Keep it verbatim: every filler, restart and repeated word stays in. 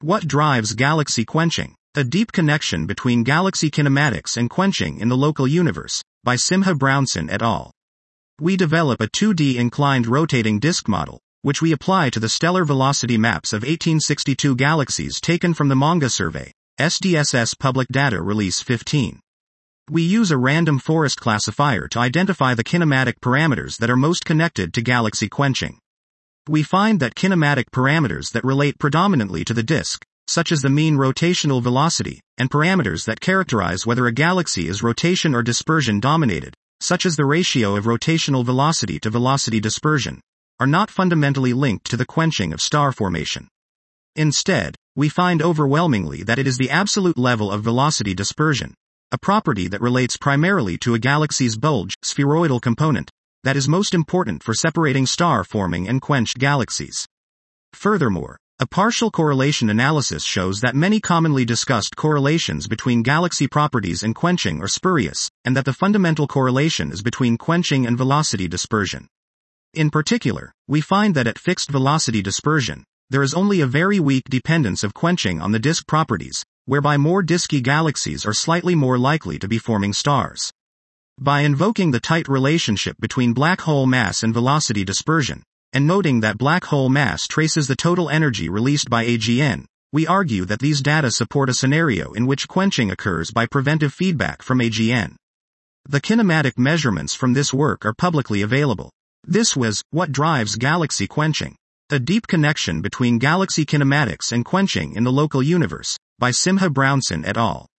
What drives galaxy quenching? A deep connection between galaxy kinematics and quenching in the local universe, by Simha Brownson et al. We develop a two D inclined rotating disk model, which we apply to the stellar velocity maps of eighteen sixty-two galaxies taken from the MONGA survey, S D S S Public Data Release fifteen. We use a random forest classifier to identify the kinematic parameters that are most connected to galaxy quenching. We find that kinematic parameters that relate predominantly to the disk, such as the mean rotational velocity, and parameters that characterize whether a galaxy is rotation or dispersion dominated, such as the ratio of rotational velocity to velocity dispersion, are not fundamentally linked to the quenching of star formation. Instead, we find overwhelmingly that it is the absolute level of velocity dispersion, a property that relates primarily to a galaxy's bulge, spheroidal component, that is most important for separating star-forming and quenched galaxies. Furthermore, a partial correlation analysis shows that many commonly discussed correlations between galaxy properties and quenching are spurious, and that the fundamental correlation is between quenching and velocity dispersion. In particular, we find that at fixed velocity dispersion, there is only a very weak dependence of quenching on the disk properties, whereby more disky galaxies are slightly more likely to be forming stars. By invoking the tight relationship between black hole mass and velocity dispersion, and noting that black hole mass traces the total energy released by A G N, we argue that these data support a scenario in which quenching occurs by preventive feedback from A G N. The kinematic measurements from this work are publicly available. This was What Drives Galaxy Quenching? A Deep Connection Between Galaxy Kinematics and Quenching in the Local Universe, by Simha Brownson et al.